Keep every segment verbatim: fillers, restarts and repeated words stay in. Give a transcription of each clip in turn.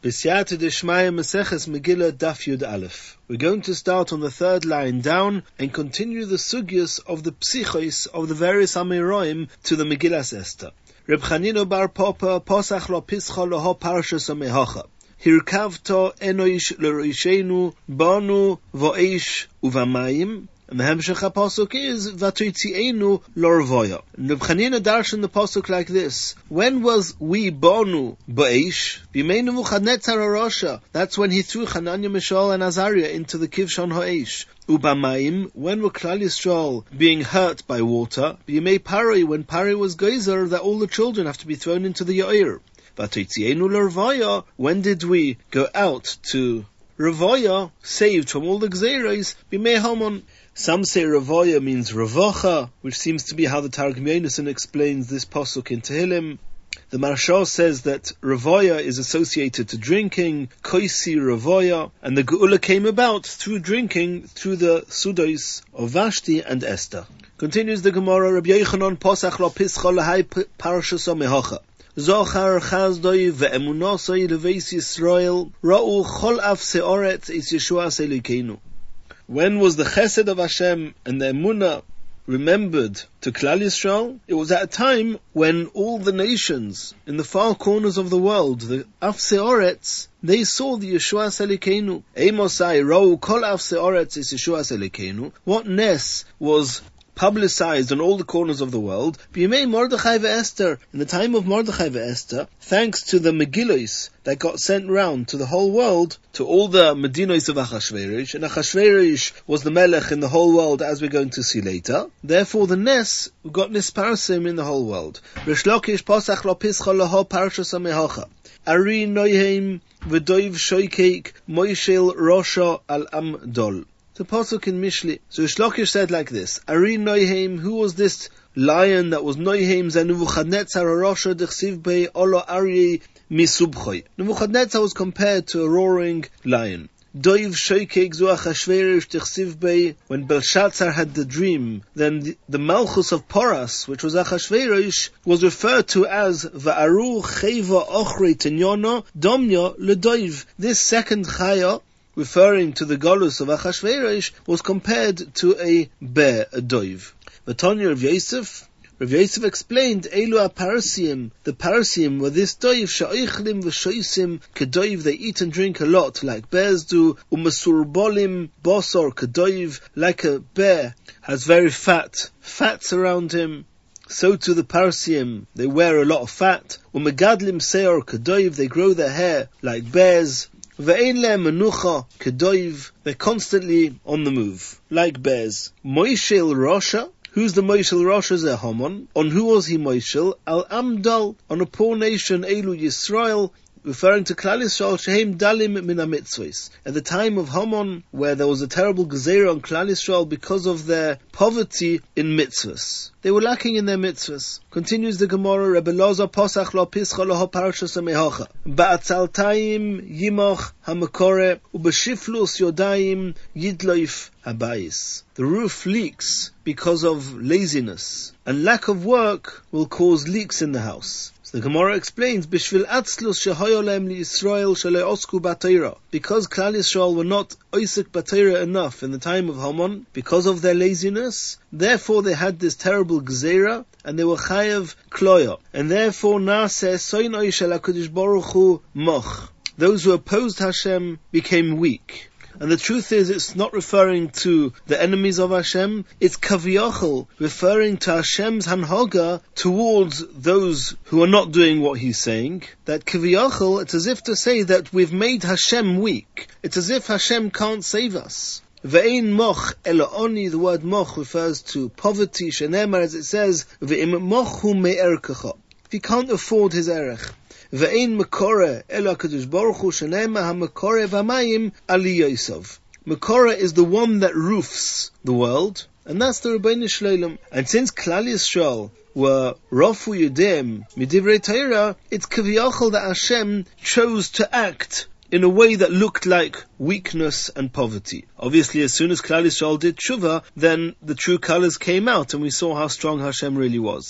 B'siyata d'shmaya Maseches Megillah Daf Yud Aleph. We're going to start on the third line down and continue the sugyas of the psichos of the various Amoraim to the Megillas Esther. Reb Chanina bar Papa Posach lo Pischa loho Parshas Mehacha. Hirkavto enoish l'roishenu banu vo'ish uvamayim. And the Hemshech HaPasuk is Vatoitzienu Lorvoya. Reb Chanina darshan the pasuk like this: when was we bonu ba'esh? B'mei Nebuchadnezzar HaRasha. That's when he threw Hananiah, Mishael, and Azariah into the Kivshon Ha'esh. Ubamayim, when were Klal Yisrael being hurt by water? B'mei Paroi, when Paroi was geyser, that all the children have to be thrown into the Yair. Vatoitzienu Lorvoya, when did we go out to Ravoya, saved from all the Gzeiros? B'mei Hamon. Some say Ravoya means Ravocha, which seems to be how the Targum Yonasan explains this pasuk in Tehillim. The Maharsha says that Ravoya is associated to drinking, Koisi Ravoya, and the Geula came about through drinking, through the Sudos of Vashti and Esther. Continues the Gemara, Rabbi Yochanan Posach lo Pischa lahai Parshas Mehacha. Zochar chazdoi ve'emunasoi leveis Yisrael ra'u chol af se'oretz is Yeshua Selikenu. When was the chesed of Hashem and the emunah remembered to Klal Yisrael? It was at a time when all the nations in the far corners of the world, the af se'oretz, they saw the Yeshua Selikenu. Eimosai ra'u kol af se'oretz is Yeshua Selikenu. What ness was publicized on all the corners of the world? B'yemei Mordechai ve'Esther, in the time of Mordechai ve'Esther, thanks to the Megillos that got sent round to the whole world, to all the Medinos of Achashverosh, and Achashverosh was the Melech in the whole world, as we're going to see later. Therefore, the Nes got Nisparsim in the whole world. Rish Lakish Posach lo Pischa loho Parshas Mehacha. Ari Noyheim v'doiv shoikeik Moishel Rosha al Amdol. The pasuk in Mishli. So Shlokish said like this: Ari Noyheim, who was this lion that was Noyheim? Nebuchadnezzar HaRasha dechsiv bei olo Aryeh misubchoi. Nebuchadnezzar was compared to a roaring lion. Doiv shoikek zu Achashverosh dechsiv bei. When Belshazzar had the dream, then the, the Malchus of Poras, which was Achashverosh, was referred to as Va'aru cheva ochrei tenyono domya ledoiv. This second chaya, referring to the Golus of Achashverosh, was compared to a bear, a doiv. The Tanya of Yosef, Rav Yosef explained, Elu ha-Parsim, the Parsim were this doiv, sha'oichlim v'shoisim, kedoiv, they eat and drink a lot, like bears do, umasurbolim, bosor, kedoiv, like a bear, has very fat, fats around him. So to the Parsim, they wear a lot of fat, umegadlim seor, kedoiv, they grow their hair like bears, Ve'ein le'em menucha kedoiv, they're constantly on the move, like bears. Moishel Rosha, who's the Moishel Rosha? Zeh On who was he Moishel? Al Amdal, on a poor nation, Elu Yisrael, referring to Klal Yisrael, Shehem Dalim min ha-mitzvos. At the time of Haman, where there was a terrible gezeira on Klal Yisrael because of their poverty in mitzvos. They were lacking in their mitzvahs. Continues the Gemara, Rebbe Loza Posach lo Pischa loho Parshas Mehacha. Ba'atzaltayim yimoch ha-mekore, ubeshiflus yodayim yidloif habayis. The roof leaks because of laziness, and lack of work will cause leaks in the house. So the Gemara explains, Bishvil atzlus shehoyo lehem liYisrael shelei osku b'Torah. Because Klal Yisrael were not oisik b'Torah enough in the time of Haman, because of their laziness, therefore they had this terrible gzeira, and they were chayav kloya. And therefore, naaseh soinoi shel HaKadosh Baruch Hu moch. Those who opposed Hashem became weak. And the truth is, it's not referring to the enemies of Hashem, it's kaviyachol, referring to Hashem's hanhaga towards those who are not doing what He's saying. That kaviyachol, it's as if to say that we've made Hashem weak. It's as if Hashem can't save us. Ve'ein moch ela oni, the word moch refers to poverty, shenemar, as it says, ve'im moch hu me'erkecha. If he can't afford his erech. Ve'ein mekore ela HaKadosh Baruch Hu shene'ema ha-mekore v'amayim ali Yosef. Mekore is the one that roofs the world, and that's the Rebbeinu Shloim. And since Klal Yisrael were Rafu Yudim midivrei Torah, it's kaviyachol that Hashem chose to act in a way that looked like weakness and poverty. Obviously, as soon as Klal Yisrael did tshuva, then the true colors came out, and we saw how strong Hashem really was.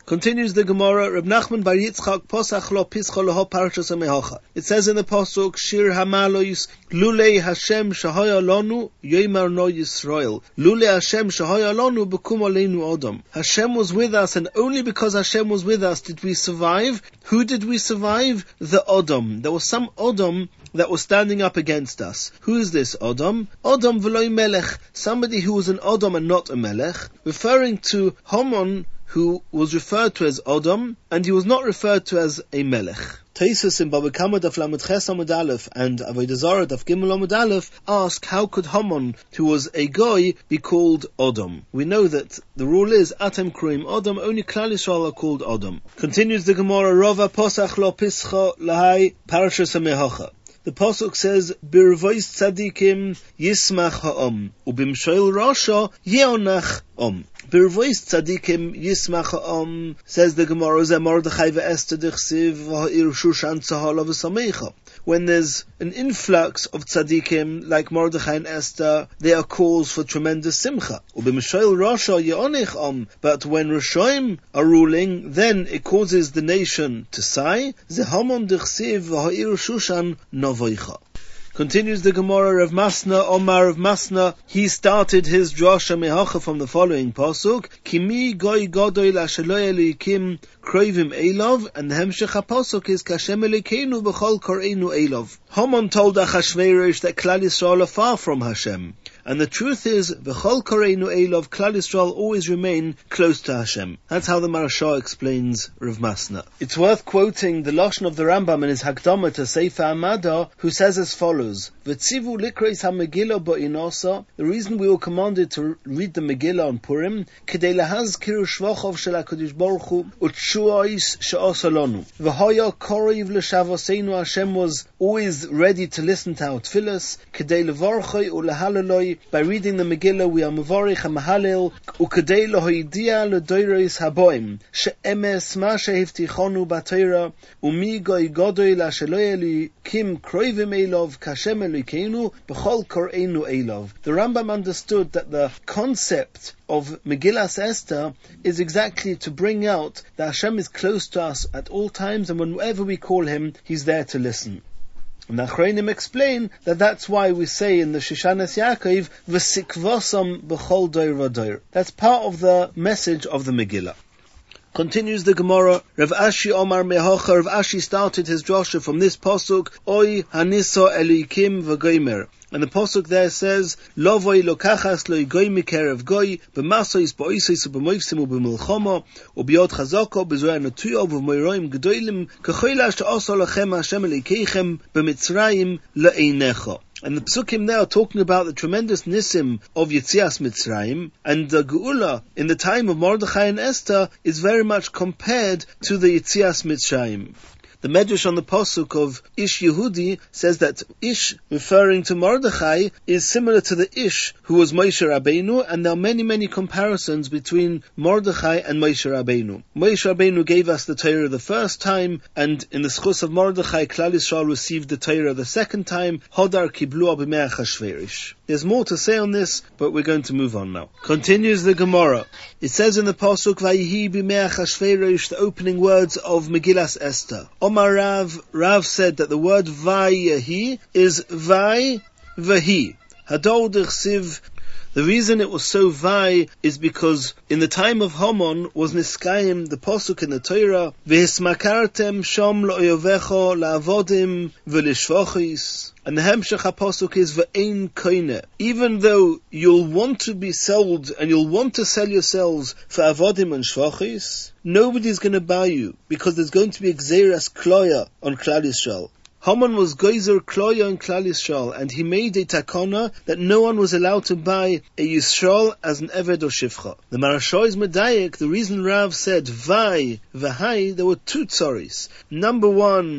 Continues the Gemara, Reb Nachman bar Yitzchak posach lo pischa leho parshas hamehacha. It says in the pasuk, Shir hamalois, Lulei Hashem shahaya lanu, Yemar no Yisrael. Lulei Hashem shahaya lanu, bekum aleinu Adam. Hashem was with us, and only because Hashem was with us did we survive. Who did we survive? The Adam. There was some Adam that was standing up against us. Who is this Adam? Adam v'loi melech. Somebody who was an Adam and not a melech. Referring to Haman, who was referred to as Adam, and he was not referred to as a melech. Taisus in Baba Kama Daf Lamed Ches Amud Aleph and Avodah Zarah Daf Gimel Amud Aleph ask, how could Haman, who was a goy, be called Adam? We know that the rule is Atem Kruim Adam, only Klal Yisrael are called Adam. Continues the Gemara, Rova Posach Lo Pischa Lahai Parashas HaMehacha. The pasuk says, "Birvois tzadikim yismach ha'om, ubimshoil rasha yeonach om." Birvois tzadikim yismach ha'om, says the Gemara, "Zeh Mordechai ve'Esther dichsiv v'ha'ir Shushan tzahal v'samecha." When there's an influx of tzadikim like Mordechai and Esther, they are cause for tremendous simcha. Ubimshoil rasha yeonach om, but when Rishoim are ruling, then it causes the nation to sigh. Zeh Haman dichsiv v'ha'ir Shushan no. Continues the Gemara of Masna, Omar of Masna, he started his drasha mehacha from the following pasuk, Kimi goy godoy lasheloi elikim kroivim elov, and the hemshech pasuk is Kashem elikeinu b'chol koreinu elov. Haman told Achashverosh that Klal Yisrael are far from Hashem. And the truth is, V'chol koreinu elov, Klal Yisrael always remain close to Hashem. That's how the Marashah explains Rav Masna. It's worth quoting the Lashon of the Rambam in his Hakdama to Sefer Amada, who says as follows, V'tzivu likreis ha-Megillah ba'inosa, the reason we were commanded to read the Megillah on Purim, Kedei lahazkir shvochov shel HaKadosh Baruch Hu, u'tshu'os she'osa lanu. V'haya korev l'shavoseinu, Hashem was always ready to listen to our tefillas, Kedei levarchoi u'lehalaloi, by reading the Megillah, we are mevarich ha-mahalel, u'kedei lohoidia l'doiros haboim, she'emes ma shehivtichonu b'Torah, u'mi goy godoy la'sheloi elikim kroivim elov, kashem elikeinu, b'chol koreinu elov. The Rambam understood that the concept of Megillas Esther is exactly to bring out that Hashem is close to us at all times, and whenever we call Him, He's there to listen. And the Achronim explain that that's why we say in the Shishanas Yaakov, V'sikvosam b'chol doir v'doir. That's part of the message of the Megillah. Continues the Gemara, Rav Ashi Omar Mehocha, Rav Ashi started his drasha from this pasuk, Oy haniso elikim v'goymer. And the pasuk there says, Lovoi lokachas lo goy mikerev goy, b'masois ba'oisois u'b'moifsim u'b'milchama, u'b'yod chazako, b'zoya natuyo, u'b'moiroim gedolim, k'choyla she'osa lachem Hashem elikeichem, b'mitzrayim le'einecha. And the psukim there are talking about the tremendous nisim of Yetzias Mitzrayim, and the Geula in the time of Mordechai and Esther is very much compared to the Yetzias Mitzrayim. The Medrash on the pasuk of Ish Yehudi says that Ish, referring to Mordechai, is similar to the Ish who was Moshe Rabbeinu, and there are many, many comparisons between Mordechai and Moshe Rabbeinu. Moshe Rabbeinu gave us the Torah the first time, and in the schus of Mordechai, Klal Yisrael received the Torah the second time. Hodar kiblu b'mei Achashverosh. There's more to say on this, but we're going to move on now. Continues the Gemara. It says in the pasuk, Vayihi b'mei Achashverosh, the opening words of Megillas Esther. Omar Rav, Rav said that the word Vayihi is Vai Vahi. Hadol d'chsiv. The reason it was so vai is because in the time of Haman was niskayim, the pasuk in the Torah, v'hismakartem shom lo'oyovecho la'avodim v'lishvochis. And the hemshech pasuk is v'ein koine. Even though you'll want to be sold and you'll want to sell yourselves for avodim and shvochis, nobody's going to buy you because there's going to be gzeras kloya on Klal Yisrael. Haman was Geyser Kloya and Klal Yisrael, and he made a takana that no one was allowed to buy a Yisrael as an Eved or Shifcha. The Marashah is Medayek, the reason Rav said Vai, Vahai, there were two tzaris. Number one,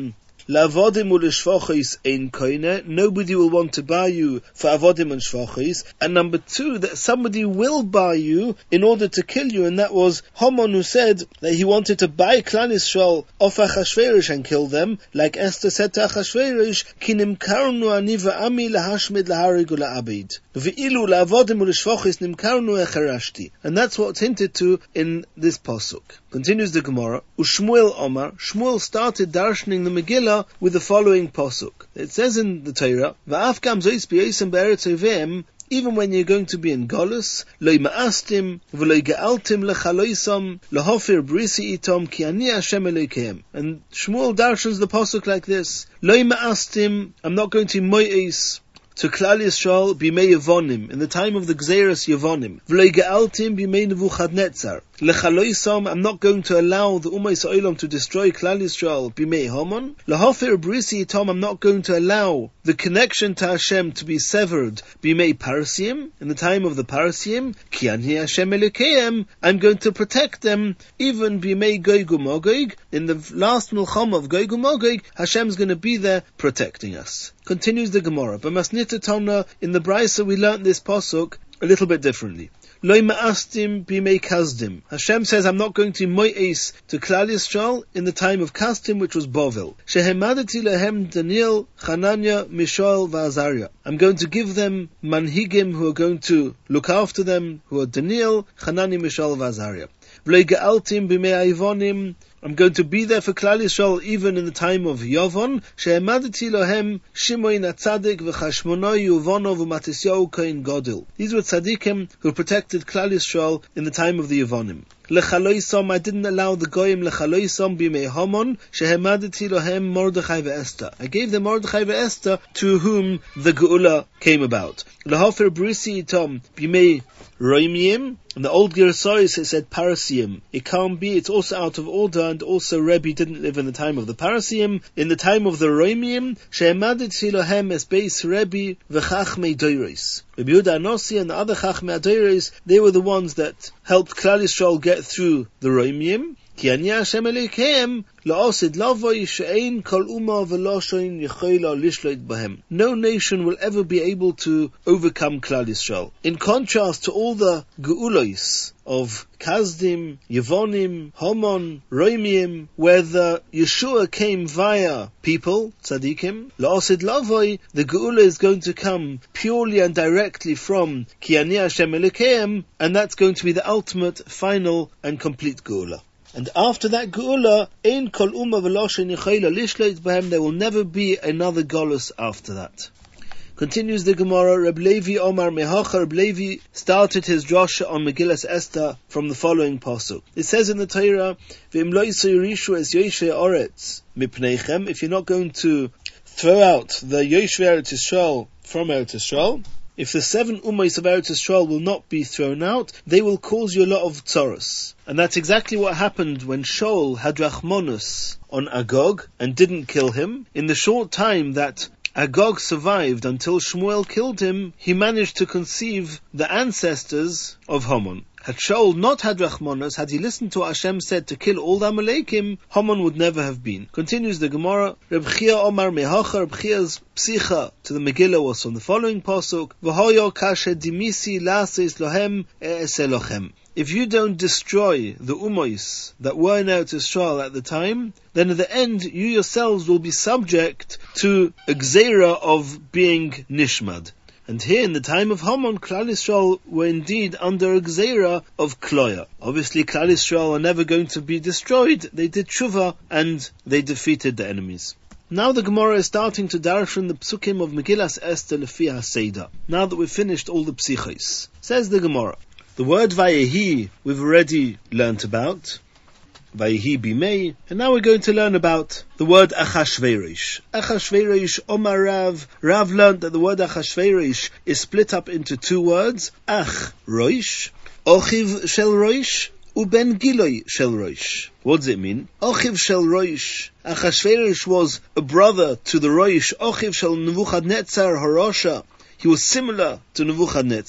La'avodim u'l'shvachis ein koine. Nobody will want to buy you for avodim and shvachis. And number two, that somebody will buy you in order to kill you, and that was Haman, who said that he wanted to buy Klal Yisrael off Achashverosh and kill them, like Esther said to Achashverosh, Ki nimkarnu ani va'ami lahashmid laharig ula'abid. V'ilu la'avodim u'l'shvachis nimkarnu echarashti. And that's what's hinted to in this pasuk. Continues the Gemara, Ushmuel Omar, Shmuel started darshaning the Megillah with the following pasuk. It says in the Torah, Va'af gam zois b'yosem be'eretz oivim, even when you're going to be in Golus, Lo ma'astim, v'lo ge'altim lechaloisam, lahofir brisi itom, ki ani Hashem Elokeim. And Shmuel darshans the pasuk like this, Lo ma'astim, I'm not going to mo'es, to Klal Yisrael b'mei Yevonim, in the time of the Gzeras Yevonim. V'lo ge'altim b'mei Nebuchadnezzar. Lechaloisam, I'm not going to allow the Umayis Olam to destroy Klal Yisrael b'mei Haman. Lahofir brisi itom, I'm not going to allow the connection to Hashem to be severed b'mei Parsim, in the time of the Parsim. Ki ani Hashem Elokeim, I'm going to protect them even b'mei Gog u'Magog. In the last Milchama of Gog u'Magog, Hashem's going to be there protecting us. Continues the Gemara. But Masnita Tona, in the Brisa we learnt this pasuk a little bit differently. Loi ma'astim b'mei Kazdim. Hashem says, I'm not going to mo'es to Klal Yisrael in the time of Kasdim, which was Bovel. Shehemadati lehem Daniel, Hananya, Mishael, va'Azariah. I'm going to give them manhigim who are going to look after them, who are Daniel, Hananya, Mishael, va'Azariah. V'loi ge'altim b'mei Ivonim. I'm going to be there for Klal Yisrael even in the time of Yavon. She'emadati lohem Shimon HaTzadik v'Chashmonai Yuvonov v'Matisyahu Kohen Gadol. These were tzaddikim who protected Klal Yisrael in the time of the Yavonim. Lechaloisam, I didn't allow the goyim lechaloisam b'mei Haman. Shehemadati lohem Mordechai ve'Esther. I gave them Mordechai ve'Esther, to whom the Geula came about. Lehofer brisi itom b'mei Roimiyim. In the old Gersois it said Parasiyim. It can't be, it's also out of order, and also Rebbe didn't live in the time of the Parasiyim. In the time of the Roimiyim, She'emadati lohem es beis Rebbe v'chachmei doiros. Rebbe Yehuda Anossi and the other chachmei doiros, they were the ones that helped Klal Yisrael get through the Roimiyim. Ki ani Hashem Elokeim la'osid lavoi she'ein kol umma v'loshoin yechola lishloit bahem. No nation will ever be able to overcome Klal Yisrael. In contrast to all the geulos of Kazdim, Yevonim, Haman, Roimiyim, where the Yeshua came via people, tzaddikim, la'osid lavoi, the geula is going to come purely and directly from Ki ani Hashem Elokeim, and that's going to be the ultimate, final, and complete geula. And after that Geula, Ein Kol Umma V'Loshen Yechola Lishloit Bahem, there will never be another Golus after that. Continues the Gemara, Reb Levi Omar Mehacha, Reb Levi started his drasha on Megillas Esther from the following pasuk. It says in the Torah, V'im lo yisorishu es Yoshei Oretz mipneichem, if you're not going to throw out the Yoshei Eretz Yisrael from Eretz Yisrael, if the seven Ummahs of Eretz Yisrael will not be thrown out, they will cause you a lot of tzoros. And that's exactly what happened when Shaul had Rachmonus on Agag and didn't kill him. In the short time that Agag survived until Shmuel killed him, he managed to conceive the ancestors of Haman. Had Shaul not had Rachmanos, had he listened to what Hashem said to kill all the Amalekim, Haman would never have been. Continues the Gemara, Reb Chia Omar Mehacha, Reb Chia's psicha to the Megillah was on the following pasuk, V'hoyo kashe dimisi lasis lohem e'eselochem. If you don't destroy the Umois that were in Eretz Yisrael at the time, then at the end you yourselves will be subject to a gzeira of being nishmad. And here in the time of Haman, Klal Yisrael were indeed under a gzeira of kloya. Obviously Klal Yisrael are never going to be destroyed. They did tshuva and they defeated the enemies. Now the Gemara is starting to darshan the psukim of Megillas Esther lefi HaSeidah. Now that we've finished all the psichos. Says the Gemara, the word Vayehi we've already learnt about, Vayehi bimei, and now we're going to learn about the word Achashverosh. Achashverosh, Omar Rav, Rav learnt that the word Achashverosh is split up into two words, Ach Roish, Ochiv Shel Roish, Uben Giloi Shel Roish. What does it mean? Ochiv Shel Roish. Achashverosh was a brother to the Roish, Ochiv Shel Nebuchadnezzar Harosha. He was similar to Nebuchadnezzar.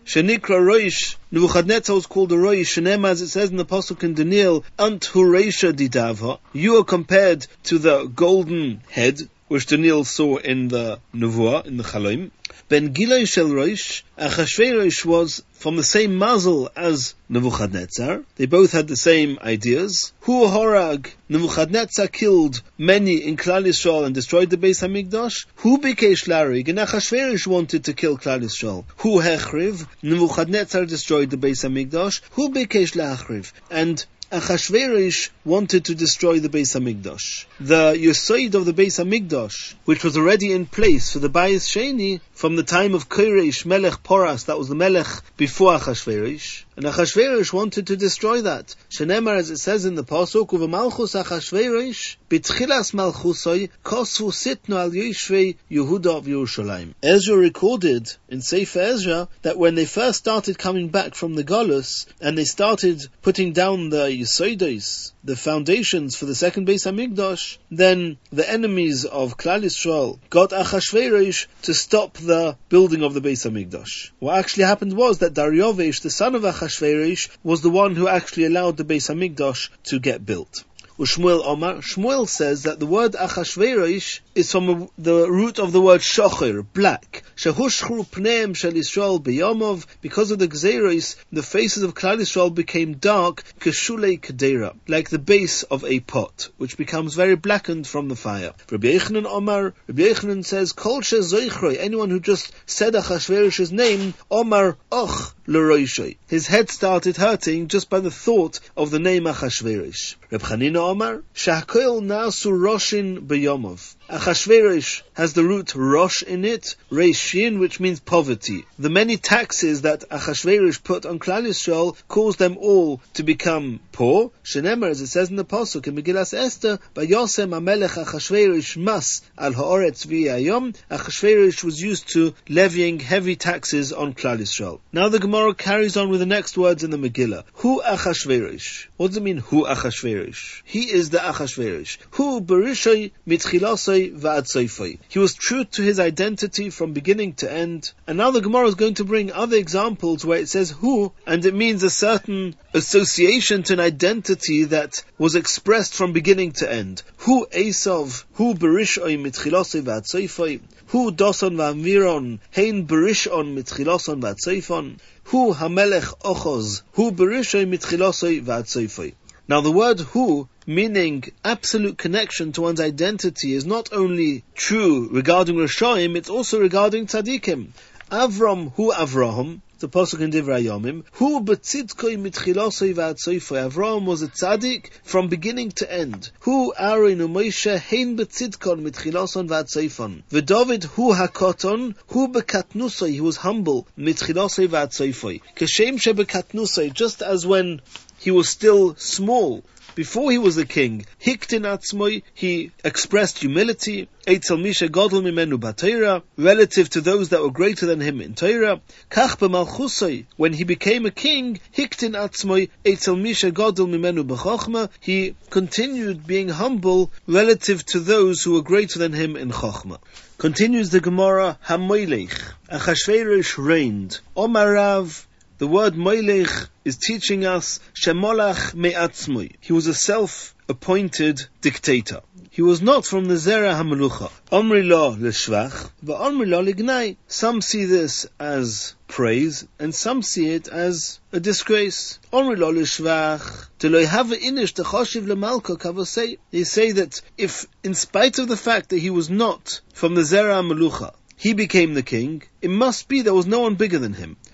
Shenikra Roish, Nebuchadnezzar was called a Roish, Shenem, as it says in the Pasuk in Daniel, Ant hu Reisha didava. You are compared to the golden head, which Daniel saw in the Nevuah, in the Chaloim. Ben Gilai Shel Roish, Achashverosh was from the same mazel as Nebuchadnezzar. They both had the same ideas. Hu Horag, Nebuchadnezzar killed many in Klal Yisrael and destroyed the Beis HaMikdash. Hu Bikesh Larig, and Achashverosh wanted to kill Klal Yisrael. Hu Hechriv, Nebuchadnezzar destroyed the Beis HaMikdash. Hu Bikesh Lachriv, and Achashverosh wanted to destroy the Beis HaMikdash. The Yosoid of the Beis HaMikdash, which was already in place for the Bayis Sheni, from the time of Koresh, Melech Poras, that was the Melech before Achashverosh, and Achashverosh wanted to destroy that. Shenemar, as it says in the Pasuk, Uva Malchus Achashverosh, B'tchilas Malchusoi, Kosvu Sitnu al Yoshvei Yehuda of Yerushalayim. Ezra recorded in Sefer Ezra that when they first started coming back from the Golus, and they started putting down the Yisoidos, the foundations for the second Beis HaMikdash, then the enemies of Klal Yisrael got Achashverosh to stop the building of the Beis HaMikdash. What actually happened was that Daryovesh, the son of Achashverosh, was the one who actually allowed the Beis HaMikdash to get built. Shmuel Omar, Shmuel says that the word Achashverosh is from the root of the word Shocher, black. Shehushchru pneim shel Yisrael b'yomov, because of the Gzeiros, the faces of Klal Yisrael became dark, keshulei kedera, like the base of a pot, which becomes very blackened from the fire. Rabbi Yochanan Omar, Rabbi Yochanan says, Kol shezoichroi, anyone who just said Achashverosh's name, Omar och l'roishoi, his head started hurting just by the thought of the name Achashverosh. Reb Chanina Omar, Shahkoil nasu roshin b'yomov. Achashverosh has the root rosh in it, reishin, which means poverty. The many taxes that Achashverosh put on Klal Yisrael caused them all to become poor. Shenemar, as it says in the Pasuk in Megillas Esther, Vayosem HaMelech Achashverosh mas al ha'oretz v'yayom. Achashverosh was used to levying heavy taxes on Klal Yisrael. Now the Gemara carries on with the next words in the Megillah. Hu Achashverosh. What does it mean, Hu Achashverosh? He is the Achashverosh. Hu Berishay Mitchilasay Va'ad Soifay. He was true to his identity from beginning to end. And now the Gemara is going to bring other examples where it says Hu, and it means a certain association to an identity that was expressed from beginning to end. Hu Esav, Hu Berishay Mitchilasay Va'ad Soifay. Hu Doson Va'amiron, Hein Berishon Mitchilason Va'ad Soifon. Hu Hamelech Ochoz, Hu Berishay Mitchilasay Va'ad Soifay. Now the word Hu, meaning absolute connection to one's identity, is not only true regarding Rishonim, it's also regarding Tzadikim. Avram Hu Avraham, the Pasuk in Divrei Yomim, Hu B'tzidkoi Mitchilosoi V'ad Soifoi. Avraham was a tzaddik from beginning to end. Hu Aaron u'Moshe Hein B'tzidkon Mitchiloson V'ad Soifon. V'David Hu Hakoton, Hu B'katnusoi, he was humble, Mitchilosoi V'ad Soifoi. Kashem she B'katnusoi, just as when he was still small, before he was a king, Hiktin Atzmoi, he expressed humility, Eitzel Misha Godel Mimenu B'Torah, relative to those that were greater than him in Torah. Kach B'Malchusoi, when he became a king, Hiktin Atzmoi, Eitzel Misha Godel Mimenu B'Chochma, he continued being humble relative to those who were greater than him in Chochma. Continues the Gemara, HaMoilech, Achashverosh reigned. Omar Rav, the word Moilech is teaching us Shemolach Me'atzmoi. He was a self-appointed dictator. He was not from the Zera HaMelucha. Omri lo l'shvach, v'omri lo l'gnai. Some see this as praise, and some see it as a disgrace. Omri lo l'shvach, de'lo yhava inish t'choshiv l'malka kavosei. They say that if, in spite of the fact that he was not from the Zera HaMelucha, he became the king, it must be there was no one bigger than him.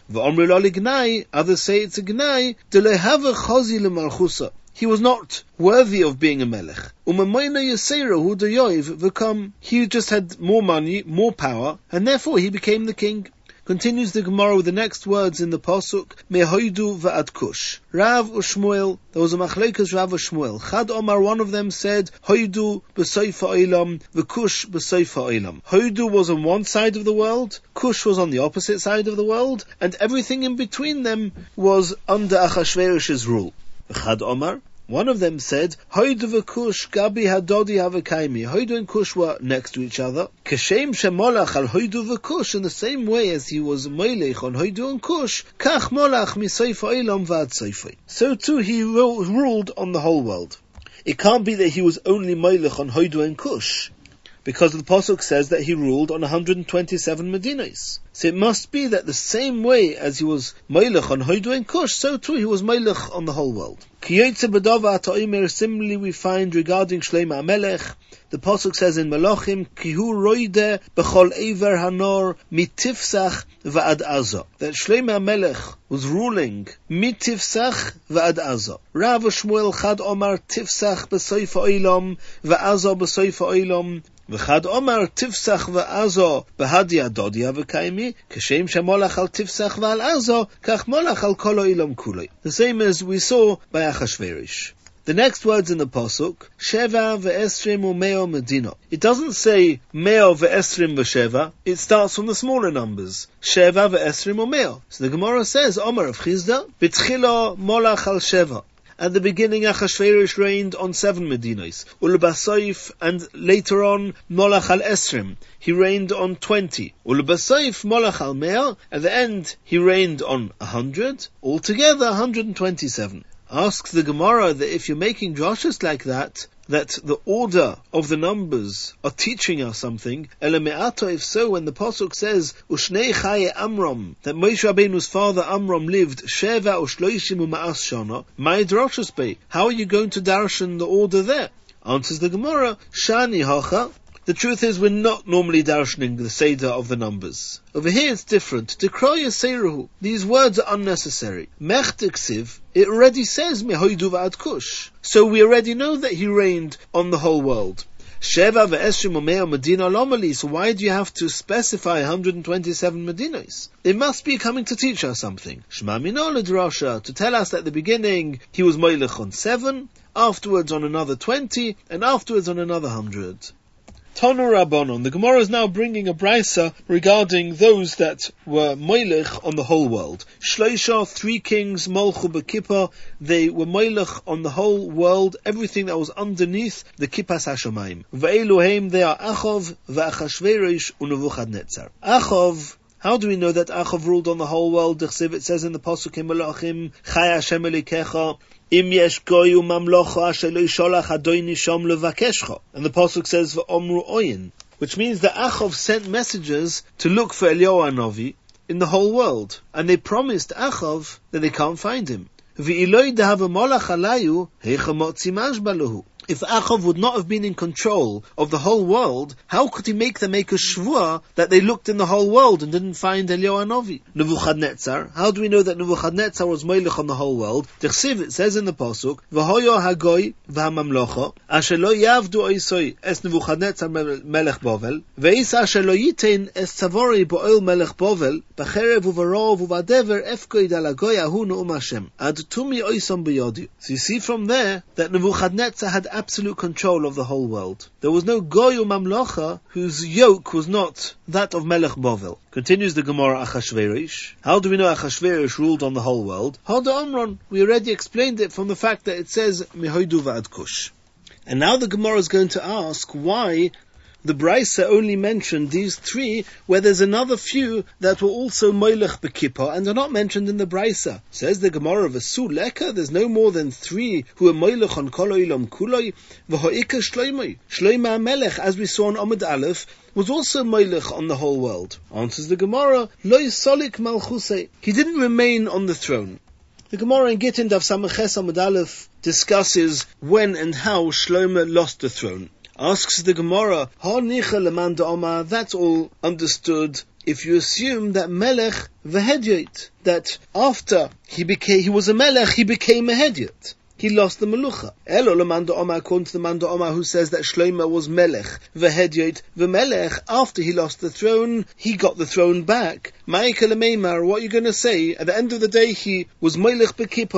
Others say it's a gnai. He was not worthy of being a melech. He just had more money, more power, and therefore he became the king. Continues the Gemara with the next words in the Pasuk, Mehoidu va'ad Kush. Rav u'Shmuel, there was a machlekes Rav u'Shmuel. Chad Omar, one of them said, Hoidu b'soifa oilam, v'Kush b'soifa oilam. Hoidu was on one side of the world, Kush was on the opposite side of the world, and everything in between them was under Achashverosh's rule. Chad Omar, One of them said, Hoidu v'kush gabi hadodi havakaimi. Hoidu and Kush were next to each other. Kashem shemolach al Hoidu v'kush, in the same way as he was moilech on Hoidu and Kush, kach molach misayf ha'olam v'ad sayfai. So too he ruled on the whole world. It can't be that he was only moilech on Hoidu and Kush, because the Pasuk says that he ruled on one hundred twenty-seven Medinas. So it must be that the same way as he was Melech on Hoidu and Kush, so too he was Melech on the whole world. Similarly we find regarding Shlomo HaMelech, the Pasuk says in Malachim, Kihu roide b'chol eiver hanor mitifsach v'ad azo. That Shlomo HaMelech was ruling mitifsach v'ad azo. Rav Shmuel Chad Omar tifsach b'soif ha'olam v'azo b'soif ha'olam. V'chad Omar tifsach v'azo b'hadi adodi havakaimi, kashem shemolach al tifsach v'al azo, kach molach al kol ha'olam kuloi. The same as we saw by Achashverosh. The next words in the Pasuk, Sheva ve'esrim u'meo medina. It doesn't say meo ve'esrim v'sheva, it starts from the smaller numbers. Sheva ve'esrim u'meo. So the Gemara says, Omar of Chizda, B'tchilo molach al sheva. At the beginning, Achashverosh reigned on seven Medinas. Ulbasoif, and later on, Molach al Esrim. He reigned on twenty. Ulbasoif, Molach al Mea. At the end, he reigned on a hundred. Altogether, one hundred twenty-seven. Asks the Gemara that if you're making drashas like that, that the order of the numbers are teaching us something. Eleme'ato, if so, when the Pasuk says, Ushnei chaye Amram, that Moshe Rabbeinu's father Amram lived, Sheva u'shloishim u'ma'as shana, my drashas be. How are you going to darshan the order there? Answers the Gemara, Shani hacha. The truth is, we're not normally darshaning the Seder of the numbers. Over here it's different. Dekroya Seiruhu. These words are unnecessary. Mech Tiksiv, it already says Mehoidu v'ad Kush. So we already know that he reigned on the whole world. Sheva ve'esrim u'meo medina lomali. So why do you have to specify one hundred twenty-seven Medinas? They must be coming to teach us something. Shema mino l'drasha, to tell us that at the beginning he was moilech on seven, afterwards on another twenty, and afterwards on another hundred. Tonu Rabbanon. The Gemara is now bringing a brisa regarding those that were moilech on the whole world. Shloisha, three kings, Molchu b'Kippah, they were moilech on the whole world, everything that was underneath the Kippas HaShamayim. Ve'eluhem, they are Achov, Ve'achashverosh, u'Nebuchadnezzar. Achov, how do we know that Achov ruled on the whole world? It says in the Pasuk in Malachim, Chai Hashem Elikecha, Im yesh goyu mamlocha asher lo yisholach Adon nisham levakeshcha. And the Pasuk says, V'omru oyin, which means that Achov sent messengers to look for Eliyahu Hanavi in the whole world. And they promised Achov that they can't find him. V'iloi dehava molach alayu, heicha motzi mashba lahu. If Achov would not have been in control of the whole world, how could he make them make a shvua that they looked in the whole world and didn't find Eliyahu Hanavi? Nebuchadnezzar, how do we know that Nebuchadnezzar was moilech on the whole world? T'chsiv, it says in the Pasuk, V'hoyo hagoy v'hamamlocha, asher lo yavdu oisoi es Nebuchadnezzar melech Bovel, ve'is asher lo yitein es tzavori bo'oil melech Bovel, b'cherev u'varov u'vadever efkoid ala goy ahu nu'um Hashem, ad tumi oisom b'yodi. So you see from there that Nebuchadnezzar had absolute control of the whole world. There was no Goy Mamlocha whose yoke was not that of Melech Bovel. Continues the Gemara Achashverosh. How do we know Achashverosh ruled on the whole world? Hada Omron. We already explained it from the fact that it says Mehoidu v'ad Kush. And now the Gemara is going to ask why the Brisa only mentioned these three, where there's another few that were also Moilech b'Kippah and are not mentioned in the Brisa. Says the Gemara of Asu Leka, there's no more than three who are Moilech on Kol Olam Kuloi, v'ho'ika Shloimoi. Shlomo HaMelech, as we saw in Amud Aleph, was also Moilech on the whole world. Answers the Gemara, Loi Solik Malchusei. He didn't remain on the throne. The Gemara in Gittin Daf Samaches Amud Aleph discusses when and how Shlomo lost the throne. Asks the Gemara, Ha nicha leman da'oma, that's all understood if you assume that Melech v'hedyot, that after he became, he was a Melech, he became a Hedyot. He lost the Melucha. Elo leman da'oma, according to the man da'oma who says that Shlomo was Melech v'hedyot v'Melech, after he lost the throne, he got the throne back. Ma'ika lemeimar, what are you going to say? At the end of the day, he was Moilech b'Kippah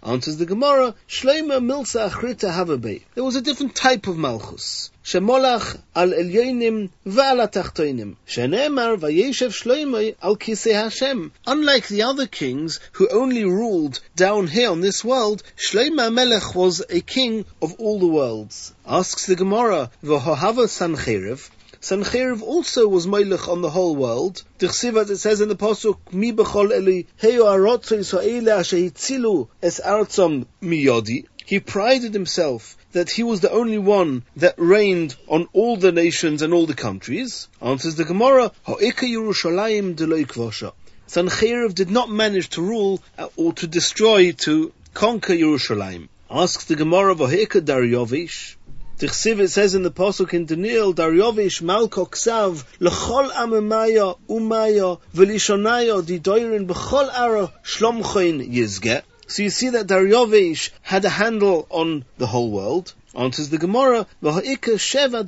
Answers the Gemara, Shlomo milsa achrita havabei. There was a different type of malchus. Shemolach al elyonim va'al atachtoinim. Shene'emar vayeshev Shlomo al kisei Hashem. Unlike the other kings who only ruled down here on this world, Shlomo Melech was a king of all the worlds. Asks the Gemara, v'hohava Sancheriv. Sancheriv also was Melech on the whole world. Dichsiv, as it says in the pasuk, Mi b'chol eli heyo arotzois ha'ele asher hitzilu es artzom miyodi. He prided himself that he was the only one that reigned on all the nations and all the countries. Answers the Gemara, Ha'ika Yerushalayim deloy kvosha. Sancheriv did not manage to rule or to destroy, to conquer Yerushalayim. Asks the Gemara, Ha'ika Daryovish. Tichsiv, it says in the pasuk in Daniel, Daryovish malko ksav lechol amemaya umaya v'lishonaya didoirin b'chol ara shlomchoin yizge. So you see that Daryovish had a handle on the whole world. Answers the Gemara, there were seven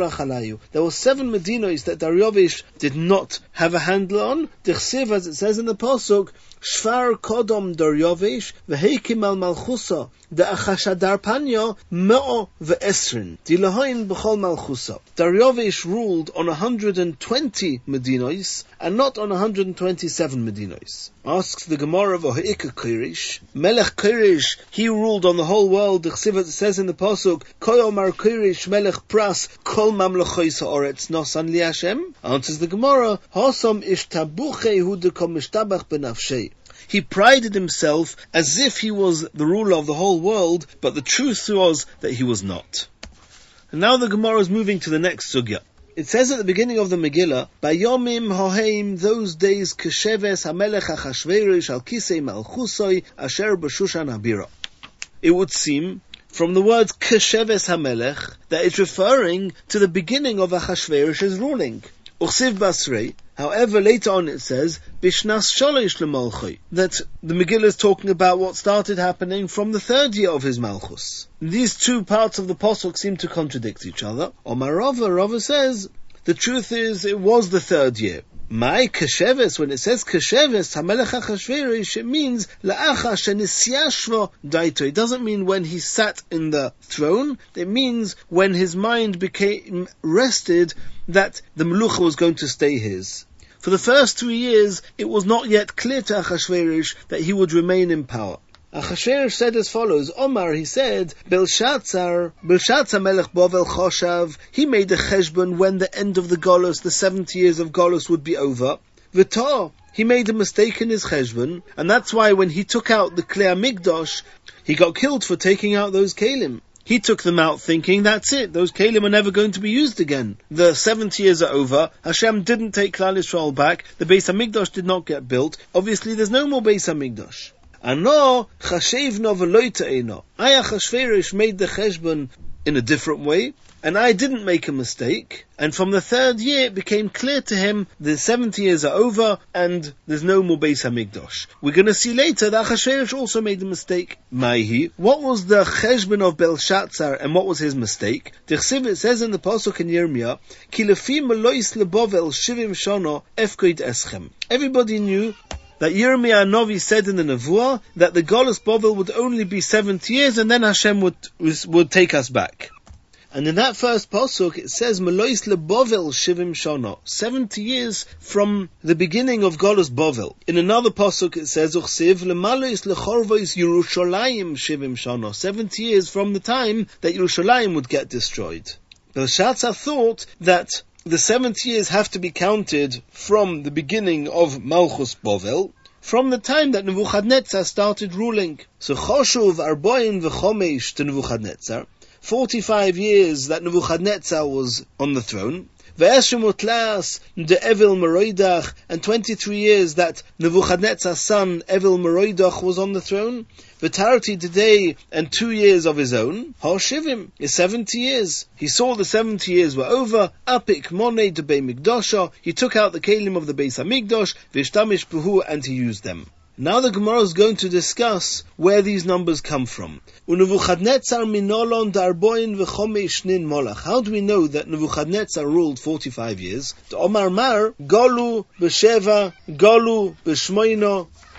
medinos that Daryovish did not have a handle on. Dichsiv, as it says in the pasuk, Shvar kodom Daryovish v'heikim al malchusa de'achashadar panyo me'o ve'esrin dilahoin b'chol malchusa. Daryovish ruled on one hundred twenty medinos and not on one hundred twenty-seven medinos. Asks the Gemara, v'ha'ika Kirish, Melech Kirish, he ruled on the whole world. Dichsiv, as it says in the pasuk, Koyomar Kirish Melech Pras Kol Mamlechois Haaretz Nosan Li Hashem. Answers the Gemara, Hasom Ishtabuche Hu Dekom Ishtabach Benafshei. He prided himself as if he was the ruler of the whole world, but the truth was that he was not. And now the Gemara is moving to the next sugya. It says at the beginning of the Megillah, Bayomim hoheim, those days, Kesheves HaMelech HaChashverosh Al Kisei Malchusoi Asher B'Shushan Habira. It would seem from the word Kesheves HaMelech that it's referring to the beginning of Achashverosh's ruling. Uchsiv Basrei. However, later on it says, Bishnas Sholosh L'Malchoi, that the Megillah is talking about what started happening from the third year of his Malchus. These two parts of the Pasuk seem to contradict each other. Omar Rava, Rava says, the truth is, it was the third year. My Kesheves, when it says Kesheves, HaMelech HaChashverosh, it means La'acha Shenisyashvo Daito. It doesn't mean when he sat in the throne. It means when his mind became rested that the Melucha was going to stay his. For the first three years, it was not yet clear to Achashverosh that he would remain in power. Achashverosh said as follows, Omar, he said, Belshazzar, Belshazzar Melech Bovel Choshav, he made a cheshbon when the end of the Golus, the seventy years of Golus would be over. V'tor, he made a mistake in his cheshbon, and that's why when he took out the Klei HaMikdash, he got killed for taking out those kelim. He took them out thinking, that's it, those kelim are never going to be used again. The seventy years are over, Hashem didn't take Klal Yisrael back, the Beis HaMikdash did not get built, obviously there's no more Beis HaMikdash. Ano chashevno v'lo ta'eno. I, Achashverosh, made the cheshbon in a different way, and I didn't make a mistake. And from the third year, it became clear to him the seventy years are over, and there's no more Beis HaMikdash. We're going to see later that Achashverosh also made a mistake. Maihi, what was the cheshbon of Belshazzar, and what was his mistake? Dichsiv, it says in the pasuk in Yirmiyah, Ki lefi melois lebovel shivim shono efkoid eschem. Everybody knew that Yirmiyah Novi said in the Nevuah that the Golus Bovel would only be seventy years and then Hashem would would take us back. And in that first pasuk it says Melois leBovel shivim shana, seventy years from the beginning of Golus Bovel. In another pasuk it says Uchsiv lemalois lechorvois Yerushalayim shivim shana, seventy years from the time that Yerushalayim would get destroyed. Belshazzar thought that the seventy years have to be counted from the beginning of Malchus Bovel, from the time that Nebuchadnezzar started ruling. So Choshuv Arboin v'Chomesh to Nebuchadnezzar, forty-five years that Nebuchadnezzar was on the throne, Ve'eshem utlas de Evil Meroidach, and twenty-three years that Nebuchadnezzar's son Evil Meroidach was on the throne, V'tarti today, and two years of his own, Hashivim is seventy years. He saw the seventy years were over, Apik Monei de Bei Mikdasha, he took out the kelim of the Beis HaMikdash, V'shtamish Puhu, and he used them. Now the Gemara is going to discuss where these numbers come from. Unebuchadnezzar minolon darboin v'chomesh nin molach. How do we know that Nebuchadnezzar ruled forty-five years? The Omar Mar, Golu b'sheva, Golu b'shmoino,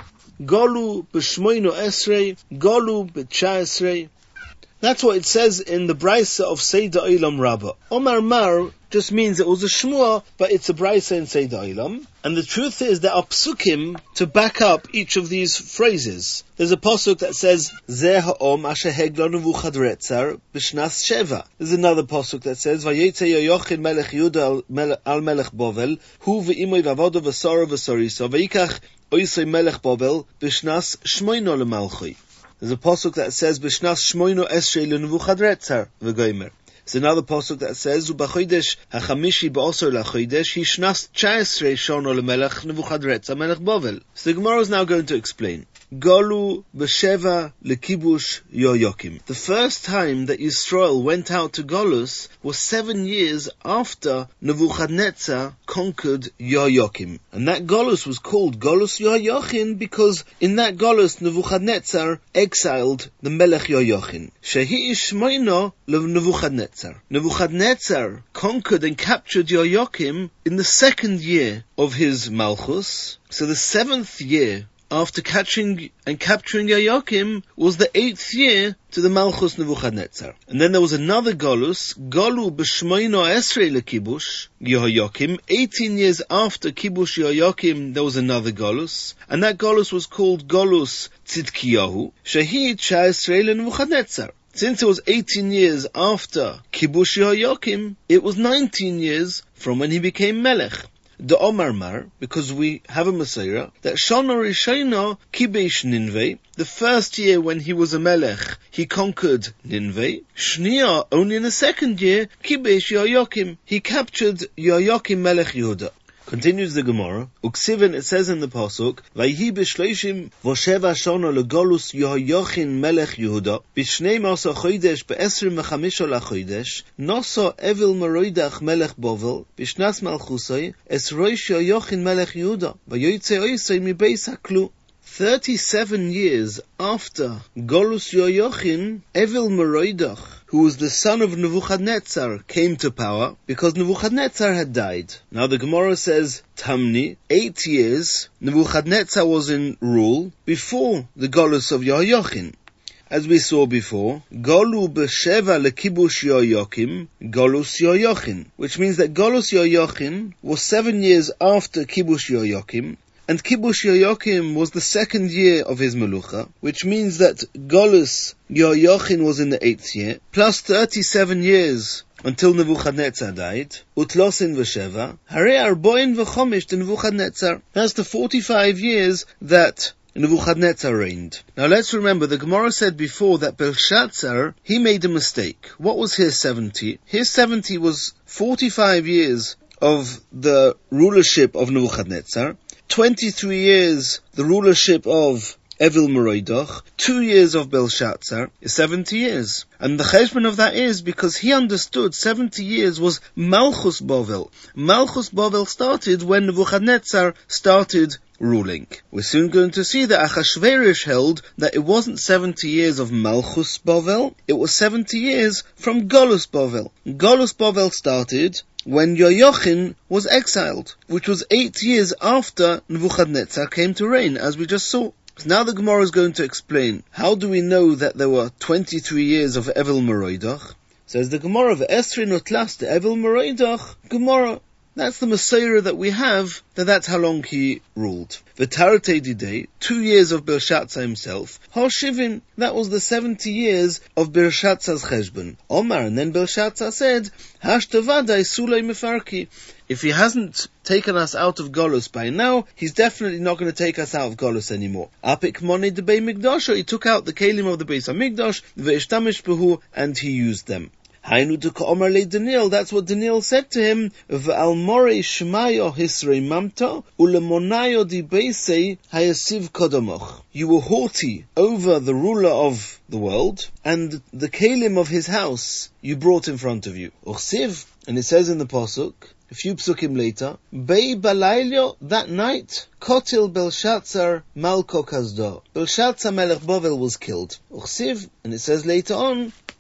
Golu b'shmoino esrei, Golu b'tcha esrei. That's what it says in the Brisa of Seder Olam Rabbah. Omar Mar just means it was a shmua, but it's a Brisa in Seder Olam. And the truth is there are psukim to back up each of these phrases. There's a pasuk that says, Zeh ha'om asher heglo Nebuchadrezzar b'shnas sheva. There's another pasuk that says, Vayetze Yoyochin melech Yehuda al melech Bovel, hu ve'imoy v'avodo v'soro v'soriso, v'yikach oisei melech Bovel b'shnas shmoino lemalchoi. There's a pasuk that says, B'shnas shmoino esrei leNebuchadrezzar v'goymer. There's another pasuk that says, U'b'chodesh ha'chamishi ba'osor la'chodesh, Hishnas tcha'esrei shono lemelech Nebuchadrezzar melech Bovel. So the Gemara is now going to explain. Golu b'sheva lekibush Yoyokim. The first time that Yisrael went out to Golus was seven years after Nebuchadnezzar conquered Yoyokim. And that Golus was called Golus Yoyochin because in that Golus Nebuchadnezzar exiled the Melech Yoyochin. Shehi ishmoino leNebuchadnezzar. Nebuchadnezzar conquered and captured Yoyokim in the second year of his Malchus. So the seventh year after catching and capturing Yoyokim was the eighth year to the Malchus Nebuchadnezzar. And then there was another Golus, Golu b'shmoino esrei lekibush Yoyokim. Eighteen years after Kibush Yoyokim, there was another Golus, and that Golus was called Golus Tzidkiyahu, Shehi tcha'esrei leNebuchadnezzar. Since it was eighteen years after Kibush Yoyokim, it was nineteen years from when he became Melech. The Omar Mar, because we have a Messiah, that Shana Rishayna Kibesh Ninveh, the first year when he was a Melech, he conquered Ninveh. Shnia, only in the second year, Kibesh Yoyokim, he captured Yoyokim Melech Yehuda. Continues the Gemara, Uksiven, it says in the Pasuk, Vayhi b'shloishim v'sheva shana legolus Yoyochin melech Yehuda, b'shnei masa chodesh be'esrim v'chamisha lachodesh, nosa evil meroidach melech Bovel, b'shnas malchusay, es roish Yoyochin melech Yehuda, v'yoytze oisay mi beis haklu. Thirty-seven years after Golus Yoyochin, Evil Meroidach, who was the son of Nebuchadnezzar, came to power because Nebuchadnezzar had died. Now the Gemara says, Tamni, eight years Nebuchadnezzar was in rule before the Golus of Yoyochin. As we saw before, Golu b'sheva lekibush Yoyokim, Golus Yoyochin, which means that Golus Yoyochin was seven years after Kibush Yoyokim, and Kibush Yoyokim was the second year of his Melucha, which means that Golus Yoyochin was in the eighth year, plus thirty-seven years until Nebuchadnezzar died. Utlosin v'sheva, Harei arboin v'chomish to Nebuchadnezzar. That's the forty-five years that Nebuchadnezzar reigned. Now let's remember, the Gemara said before that Belshazzar, he made a mistake. What was his seventy? His seventy was forty-five years of the rulership of Nebuchadnezzar, twenty-three years the rulership of Evil Meroidach, two years of Belshazzar, is seventy years. And the cheshbon of that is because he understood seventy years was Malchus Bovel. Malchus Bovel started when Nebuchadnezzar started ruling. We're soon going to see that Achashverosh held that it wasn't seventy years of Malchus Bovel, it was seventy years from Golus Bovel. Golus Bovel started when Yoyochin was exiled, which was eight years after Nebuchadnezzar came to reign, as we just saw. So now the Gemara is going to explain, how do we know that there were twenty-three years of Evil Meroidach? Says the Gemara of Esri Notlas to Evil Meroidach, Gemara. That's the Messiah that we have, that that's how long he ruled. V'tarate didei, two years of Belshazzar himself. Hoshivin, that was the seventy years of Belshazzar's cheshbon. Omar, and then Belshazzar said, Hashtavadai sulei mefarki. If he hasn't taken us out of Golus by now, he's definitely not going to take us out of Golus anymore. Apik monei de Bei Mikdash, he took out the kelim of the Beis HaMikdash, ve'ishtamish behu, and he used them. Hainu to Omar le Daniel, that's what Daniel said to him, V'al morei shmayo hisrei mamta, ulemonayo di beisei hayasiv kodomoch. You were haughty over the ruler of the world, and the kelim of his house you brought in front of you. Uchsiv, and it says in the Pasuk, a few psukim later, Bei balaylo, that night, Kotil Belshazzar Malko Kazdo. Belshazzar Melech Bovel was killed. Uchsiv, and it says later on,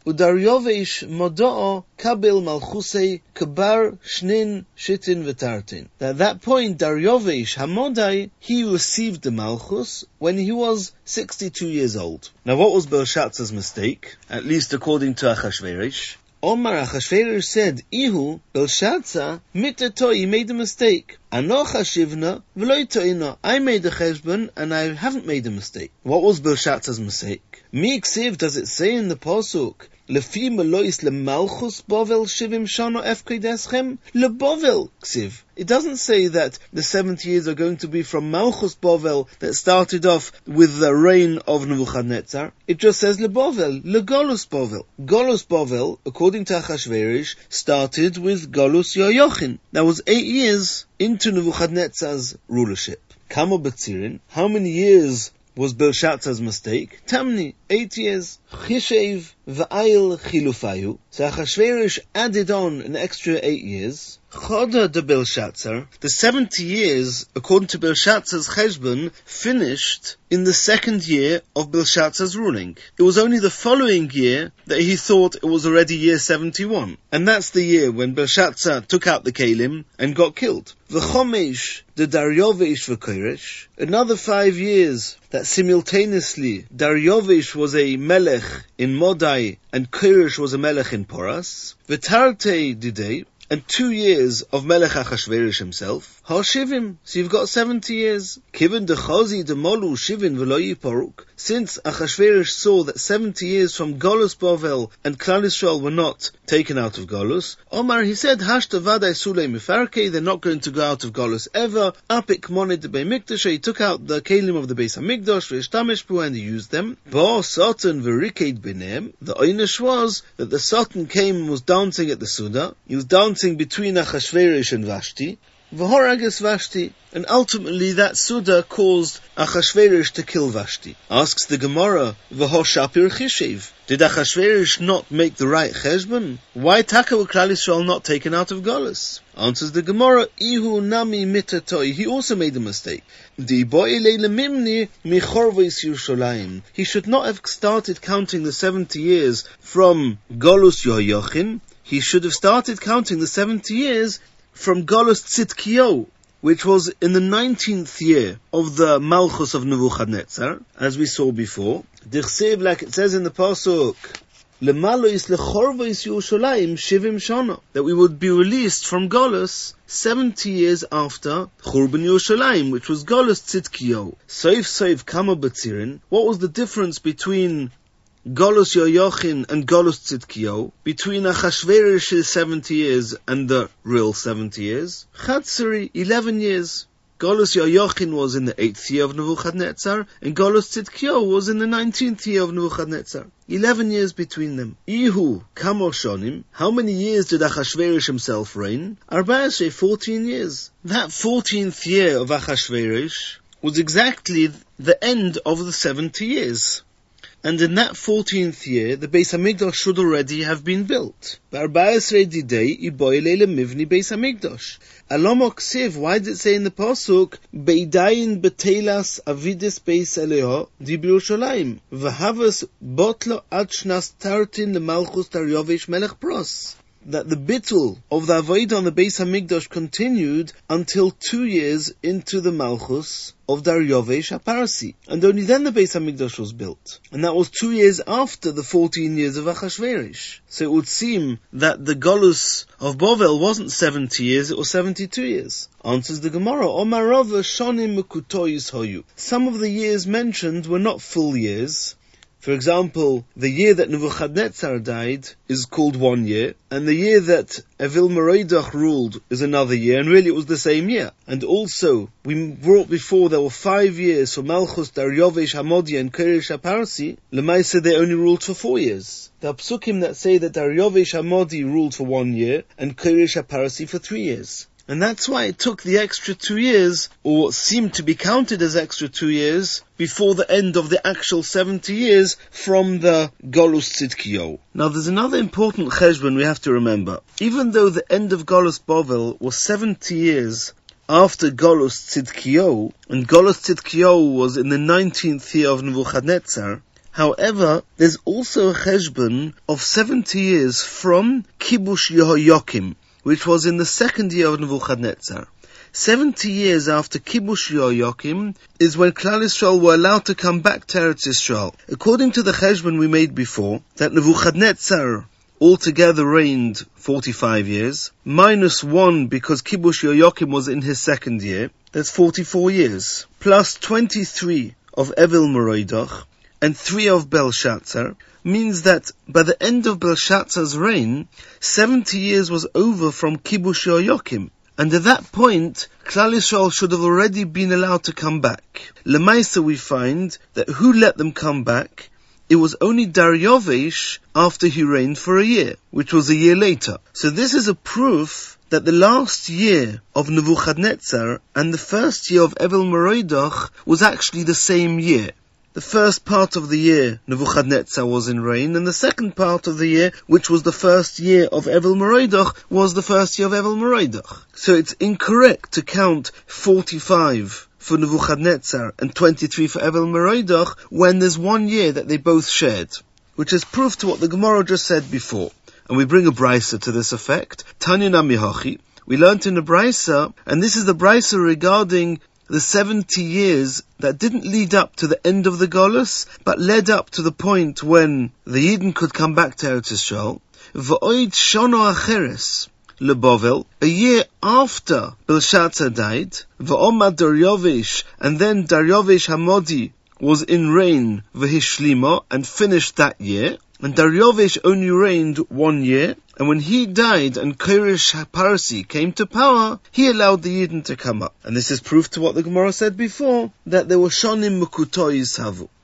Udaryovesh modo'o kabil malchusei kabar shnin shitin v'tartin. At that point, Daryovesh Hamodai, he received the malchus when he was sixty-two years old. Now what was Belshazzar's mistake? At least according to Achashverosh. Omar Achashverosh said, Ihu, Belshazzar, mitato, he made a mistake. Anocha shivna, v'lo to'ina. I made a cheshbon, and I haven't made a mistake. What was Belshazzar's mistake? Mi ksiv, does it say in the Pasuk, Lefi melois lemalchus bovel shivim shano efkedeschem? Lebovel ksiv. It doesn't say that the seventy years are going to be from Malchus Bovel that started off with the reign of Nebuchadnezzar. It just says Lebovel, Legolus Bovel. Golus Bovel, according to Achashverosh, started with Golus Yoyochin. That was eight years into Nebuchadnezzar's rulership. Kamo Betzirin, how many years was Belshazzar's mistake? Tamni, eight years. Chishev v'ayil chilufayu. So Achashverosh added on an extra eight years. Choda de Belshazzar, the seventy years, according to Belshazzar's cheshbon, finished in the second year of Belshazzar's ruling. It was only the following year that he thought it was already year seventy-one. And that's the year when Belshazzar took out the Kalim and got killed. V'chomesh de Daryovesh v'Koresh, another five years that simultaneously Daryovesh was a melech in Modai and Koresh was a melech in Poras. V'tarte didei, and two years of Melech Achashverosh himself. Ha-shivim, so you've got seventy years. Kiven dechazi demolu shivin v'lo yiparuk. Since Achashverosh saw that seventy years from Golus Bovel and Klal Yisrael were not taken out of Golus, Omar, he said, Hashta vadai sulei mifarke, they're not going to go out of Golus ever. Apik moned de Bei Mikdash, he took out the Kalim of the Beis HaMikdash, v'ishtamesh bu, and he used them. Ba Satan v'rikeid b'neim, the oynish was that the Satan came and was dancing at the Suda. He was dancing between Achashverosh and Vashti. V'horages Vashti, and ultimately that Suda caused Achashverosh to kill Vashti. Asks the Gemara, V'hoshapir chishev, did Achashverosh not make the right cheshbon? Why taka were Klal Yisrael not taken out of Golus? Answers the Gemara, Ihu nami mitatoi, he also made a mistake. He should not have started counting the seventy years from Golus Yoyochin, he should have started counting the seventy years from Golus Tzidkiyo, which was in the nineteenth year of the Malchus of Nebuchadnezzar, as we saw before. Dichsev, like it says in the Pasuk, Lemalois lechorvois Yerushalayim shivim shana, that we would be released from Golus seventy years after Churban Yerushalayim, which was Golus Tzidkiyo. Soif soif kama betzirin. What was the difference between Golus Yoyochin and Golus Tzidkiyo, between Achashverosh's seventy years and the real seventy years? Chatzari, eleven years. Golus Yoyochin was in the eighth year of Nebuchadnezzar, and Golus Tzidkiyo was in the nineteenth year of Nebuchadnezzar. Eleven years between them. Ihu, Kamo Shonim, how many years did Achashverosh himself reign? Arbaashe, fourteen years. That fourteenth year of Achashverosh was exactly the end of the seventy years. And in that fourteenth year, the Beis HaMikdash should already have been built. B'arbaasrei didei iboilei lemivni Beis HaMikdash. Alom oksiv, why did it say in the Pasuk, Beidayin betelas avidis Beis Eleho di b'Yerushalayim, v'havas botlo ad shnas tartin lemalchus Daryovesh melech pros? That the bittul of the avodah on the Beis HaMikdash continued until two years into the Malchus of Daryovesh HaParsi. And only then the Beis HaMikdash was built. And that was two years after the fourteen years of Achashverosh. So it would seem that the Golus of Bovel wasn't seventy years, it was seventy-two years. Answers the Gemara, Omar Rava shonim mekutoyis hoyu. Some of the years mentioned were not full years. For example, the year that Nebuchadnezzar died is called one year, and the year that Evil Merodach ruled is another year, and really it was the same year. And also, we brought before there were five years for Malchus, Daryovesh, Hamodi, and Koresh HaParsi. Lemaisa, they only ruled for four years. There are psukim that say that Daryovesh Hamodi ruled for one year, and Koresh HaParsi for three years. And that's why it took the extra two years, or what seemed to be counted as extra two years, before the end of the actual seventy years from the Golus Tzidkiyo. Now there's another important cheshbon we have to remember. Even though the end of Golus Bovel was seventy years after Golus Tzidkiyo, and Golus Tzidkiyo was in the nineteenth year of Nebuchadnezzar, However, there's also a cheshbon of seventy years from Kibush Yehoyakim, which was in the second year of Nebuchadnezzar. Seventy years after Kibush Yehoyakim is when Klal Yisrael were allowed to come back to Eretz Yisrael. According to the cheshbon we made before, that Nebuchadnezzar altogether reigned forty-five years, minus one because Kibush Yehoyakim was in his second year, that's forty-four years, plus twenty-three of Evil Merodach, and three of Belshazzar, means that by the end of Belshazzar's reign, seventy years was over from Kibush Yehoyakim. And at that point, Klal Yisrael should have already been allowed to come back. Lemaisa we find that who let them come back? It was only Daryovesh after he reigned for a year, which was a year later. So this is a proof that the last year of Nebuchadnezzar and the first year of Evil Merodach was actually the same year. The first part of the year Nebuchadnezzar was in reign, and the second part of the year, which was the first year of Evil Merodach, was the first year of Evil Merodach. So it's incorrect to count forty-five for Nebuchadnezzar and twenty-three for Evil Merodach when there's one year that they both shared, which is proof to what the Gemara just said before. And we bring a brisa to this effect. Tanya Nami Hachi. We learnt in the brisa, and this is the brisa regarding the seventy years that didn't lead up to the end of the Golus, but led up to the point when the Yidden could come back to Eretz Yisrael. V'oid shono acheres leBavel, a year after Belshazzar died. V'omad Daryovesh, and then Daryovesh Hamodi was in reign v'hishlima, and finished that year. And Daryovesh only reigned one year, and when he died and Koresh Parsi came to power, he allowed the Yidden to come up. And this is proof to what the Gemara said before, that there were shonim mekutois havu.